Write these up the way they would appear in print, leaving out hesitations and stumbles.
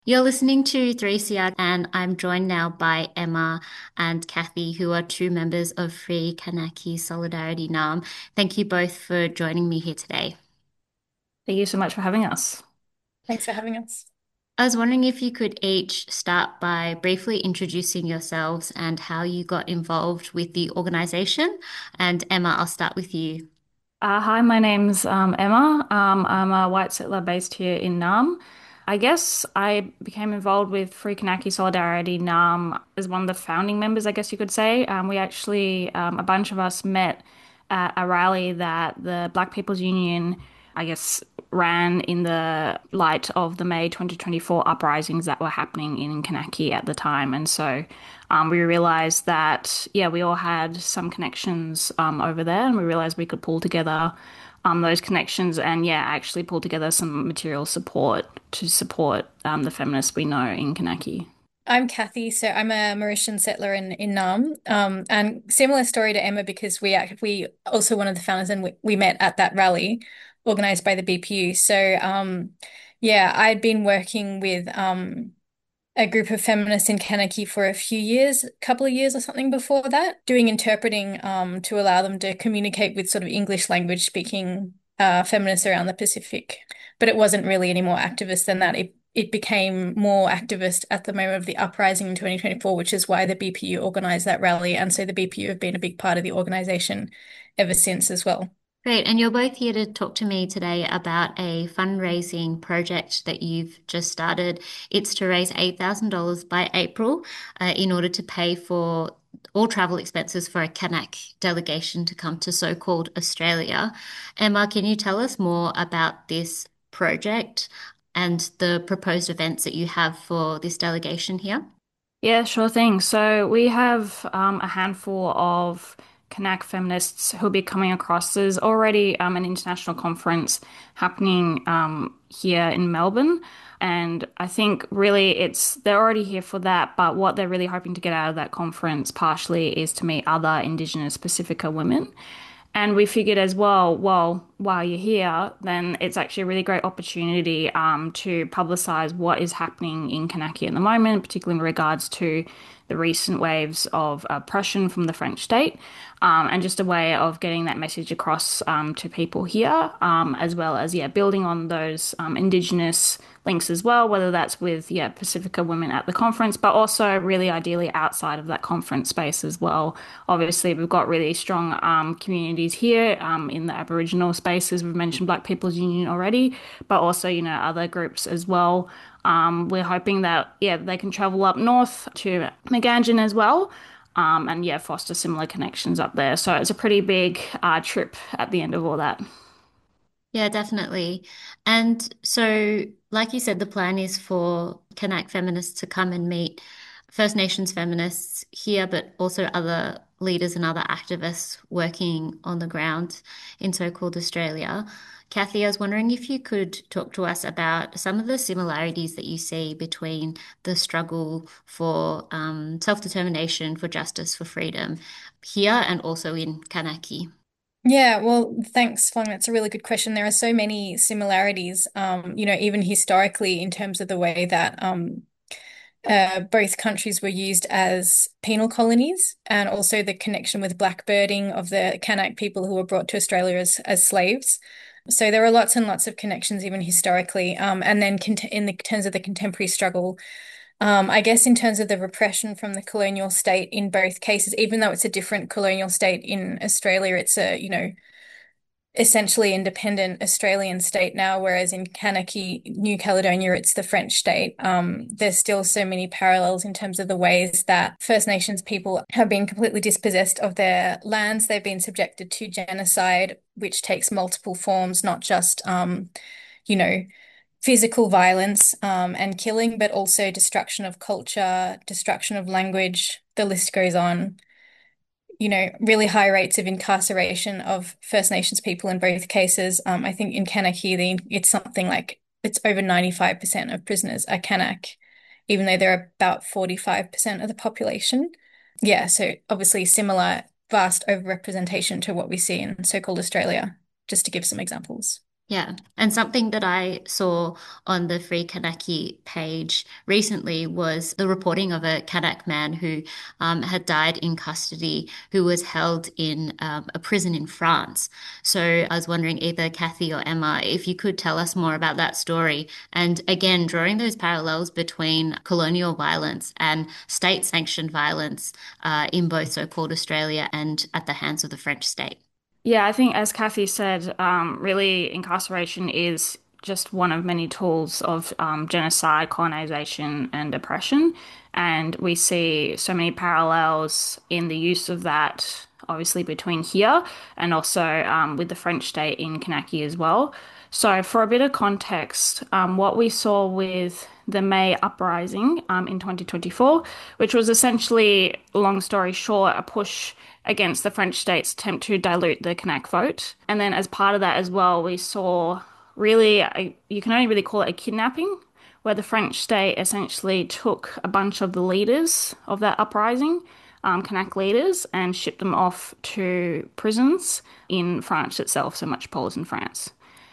You're listening to 3CR, and I'm joined now by Emma and Kathy, who are two members of Free Kanaki Solidarity NAM. Thank you both for joining me here today. Thank you so much for having us. Thanks for having us. I was wondering if you could each start by briefly introducing yourselves and how you got involved with the organization. And Emma, I'll start with you. Hi, my name's Emma. I'm a white settler based here in Naarm. I guess I became involved with Free Kanaki Solidarity Naarm as one of the founding members, I guess you could say. We actually, a bunch of us met at a rally that the Black People's Union, I guess, ran in the light of the May 2024 uprisings that were happening in Kanaki at the time. And so we realized that, yeah, we all had some connections over there, and we realized we could pull together those connections and, yeah, actually pull together some material support to support the feminists we know in Kanaki. I'm Kathy, so I'm a Mauritian settler in Naarm, and similar story to Emma because we also one of the founders and we met at that rally organized by the BPU. Yeah, I'd been working with a group of feminists in Kanaki for a few years, a couple of years or something before that, doing interpreting to allow them to communicate with sort of English language speaking feminists around the Pacific. But it wasn't really any more activist than that. It became more activist at the moment of the uprising in 2024, which is why the BPU organized that rally. And so the BPU have been a big part of the organization ever since as well. Great. And you're both here to talk to me today about a fundraising project that you've just started. It's to raise $8,000 by April, in order to pay for all travel expenses for a Kanak delegation to come to so-called Australia. Emma, can you tell us more about this project and the proposed events that you have for this delegation here? Yeah, sure thing. So we have a handful of Kanak feminists who'll be coming across. There's already an international conference happening here in Melbourne. And I think really they're already here for that, but what they're really hoping to get out of that conference partially is to meet other Indigenous Pacifica women. And we figured as well, while you're here, then it's actually a really great opportunity to publicize what is happening in Kanaki at the moment, particularly in regards to the recent waves of oppression from the French state, and just a way of getting that message across to people here, as well as, yeah, building on those Indigenous links as well, whether that's with, yeah, Pacifica women at the conference, but also really ideally outside of that conference space as well. Obviously, we've got really strong communities here in the Aboriginal spaces. We've mentioned Black People's Union already, but also, other groups as well. We're hoping that, yeah, they can travel up north to Meganjin as well. And yeah, foster similar connections up there. So it's a pretty big trip at the end of all that. Yeah, definitely. And so, like you said, the plan is for Kanak feminists to come and meet First Nations feminists here, but also other leaders and other activists working on the ground in so-called Australia. Kathy, I was wondering if you could talk to us about some of the similarities that you see between the struggle for self-determination, for justice, for freedom here and also in Kanaki. Yeah, well, thanks, Fong. That's a really good question. There are so many similarities, even historically in terms of the way that both countries were used as penal colonies and also the connection with blackbirding of the Kanak people who were brought to Australia as slaves. So there are lots and lots of connections even historically. And then in the terms of the contemporary struggle, I guess in terms of the repression from the colonial state in both cases, even though it's a different colonial state in Australia, it's essentially independent Australian state now, whereas in Kanaki, New Caledonia, it's the French state. There's still so many parallels in terms of the ways that First Nations people have been completely dispossessed of their lands. They've been subjected to genocide, which takes multiple forms, not just, you know, physical violence, and killing, but also destruction of culture, destruction of language. The list goes on. Really high rates of incarceration of First Nations people in both cases. I think in Kanak, it's something like it's over 95% of prisoners are Kanak, even though they're about 45% of the population. Yeah, so obviously similar vast overrepresentation to what we see in so-called Australia, just to give some examples. Yeah. And something that I saw on the Free Kanaki page recently was the reporting of a Kanak man who had died in custody, who was held in a prison in France. So I was wondering, either Kathy or Emma, if you could tell us more about that story. And again, drawing those parallels between colonial violence and state-sanctioned violence in both so-called Australia and at the hands of the French state. Yeah, I think as Kathy said, really incarceration is just one of many tools of genocide, colonization, and oppression. And we see so many parallels in the use of that, obviously between here and also with the French state in Kanaki as well. So, for a bit of context, what we saw with the May uprising in 2024, which was essentially, long story short, a push against the French state's attempt to dilute the Kanak vote. And then, as part of that as well, we saw really, you can only really call it a kidnapping, where the French state essentially took a bunch of the leaders of that uprising, Kanak leaders, and shipped them off to prisons in France itself, so metropolitan France.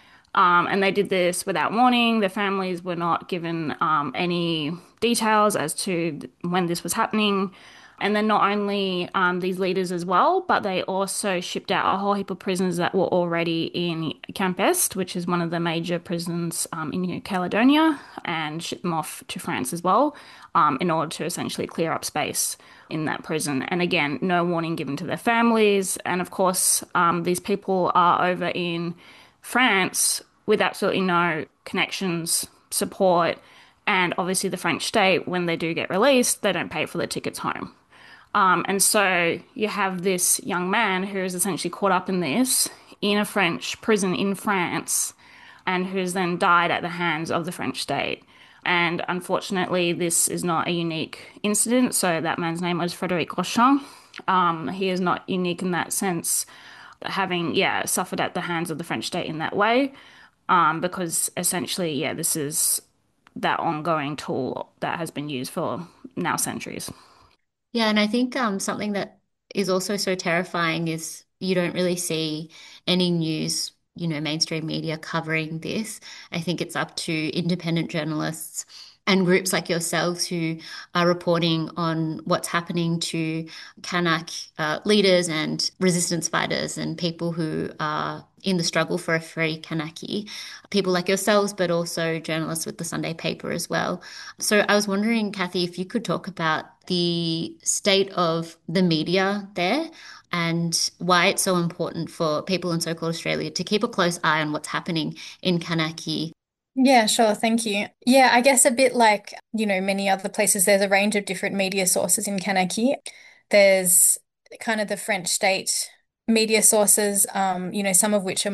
And they did this without warning. The families were not given any details as to when this was happening. And then not only these leaders as well, but they also shipped out a whole heap of prisoners that were already in Camp Est, which is one of the major prisons in New Caledonia, and shipped them off to France as well, in order to essentially clear up space in that prison. And again, no warning given to their families. And of course, these people are over in France with absolutely no connections, support, and obviously the French state, when they do get released, they don't pay for the tickets home. And so you have this young man who is essentially caught up in this in a French prison in France and who's then died at the hands of the French state. And unfortunately, this is not a unique incident. So that man's name was Frédéric Rochon. He is not unique in that sense, having, yeah, suffered at the hands of the French state in that way. Because essentially, yeah, this is that ongoing tool that has been used for now centuries. Yeah, and I think something that is also so terrifying is you don't really see any news, mainstream media covering this. I think it's up to independent journalists and groups like yourselves who are reporting on what's happening to Kanak leaders and resistance fighters and people who are in the struggle for a free Kanaki. People like yourselves, but also journalists with the Sunday paper as well. So I was wondering, Kathy, if you could talk about the state of the media there and why it's so important for people in so-called Australia to keep a close eye on what's happening in Kanaki. Yeah, sure. Thank you. Yeah, I guess a bit like, many other places, there's a range of different media sources in Kanaki. There's kind of the French state media sources, some of which are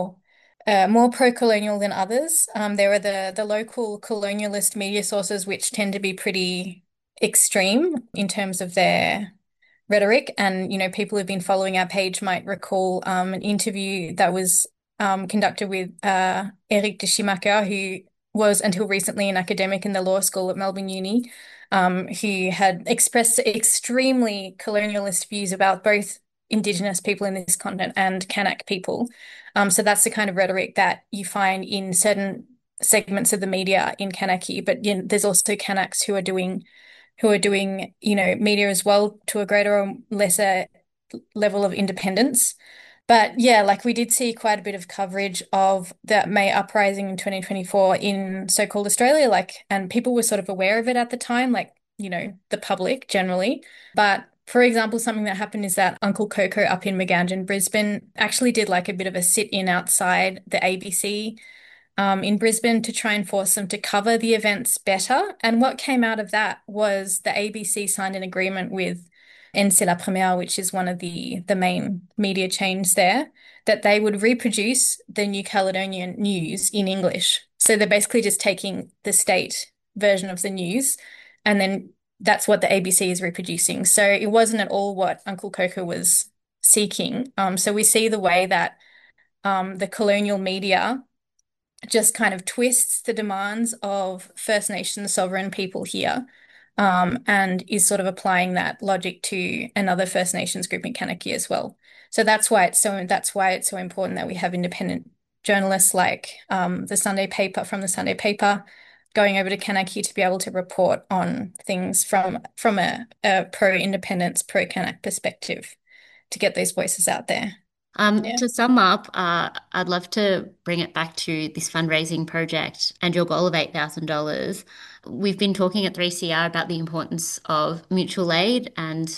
more pro-colonial than others. There are the local colonialist media sources, which tend to be pretty extreme in terms of their rhetoric. And, people who've been following our page might recall an interview that was conducted with Eric de Schimacker, who was until recently an academic in the law school at Melbourne Uni, who had expressed extremely colonialist views about both Indigenous people in this continent and Kanak people. So that's the kind of rhetoric that you find in certain segments of the media in Kanaki, but there's also Kanaks who are doing, media as well to a greater or lesser level of independence. But yeah, like we did see quite a bit of coverage of that May uprising in 2024 in so-called Australia, and people were sort of aware of it at the time, the public generally. But for example, something that happened is that Uncle Coco up in Megandrin, Brisbane, actually did like a bit of a sit-in outside the ABC in Brisbane to try and force them to cover the events better. And what came out of that was the ABC signed an agreement with NC La Première, which is one of the main media chains there, that they would reproduce the New Caledonian news in English. So they're basically just taking the state version of the news, and then that's what the ABC is reproducing. So it wasn't at all what Uncle Coco was seeking. So we see the way that the colonial media just kind of twists the demands of First Nations sovereign people here, and is sort of applying that logic to another First Nations group in Kanaki as well. So that's why it's so important that we have independent journalists like the Sunday paper from the Sunday paper going over to Kanaki to be able to report on things from a pro-independence, pro-Kanak perspective to get these voices out there. Yeah. To sum up, I'd love to bring it back to this fundraising project and your goal of $8,000. We've been talking at 3CR about the importance of mutual aid and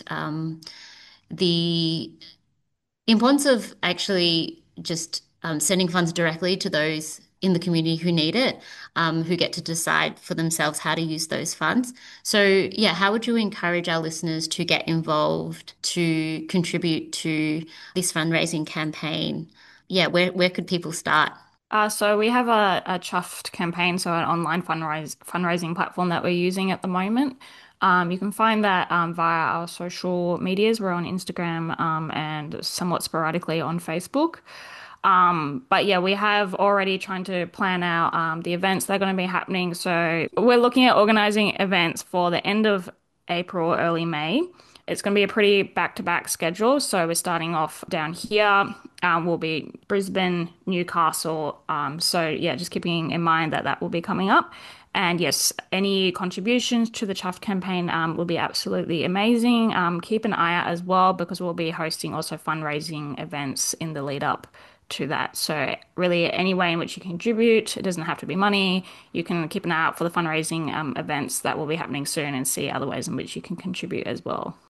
the importance of actually just sending funds directly to those in the community who need it, who get to decide for themselves how to use those funds. So, yeah, how would you encourage our listeners to get involved, to contribute to this fundraising campaign? Yeah, where could people start? So we have a Chuffed campaign, so an online fundraising platform that we're using at the moment. You can find that via our social medias. We're on Instagram and somewhat sporadically on Facebook. But yeah, we have already trying to plan out the events that are going to be happening. So we're looking at organizing events for the end of April, early May. It's going to be a pretty back-to-back schedule. So we're starting off down here. Will be Brisbane, Newcastle. So yeah, just keeping in mind that that will be coming up. And yes, any contributions to the Chuff campaign will be absolutely amazing. Keep an eye out as well because we'll be hosting also fundraising events in the lead up to that. So really any way in which you contribute, it doesn't have to be money. You can keep an eye out for the fundraising events that will be happening soon and see other ways in which you can contribute as well.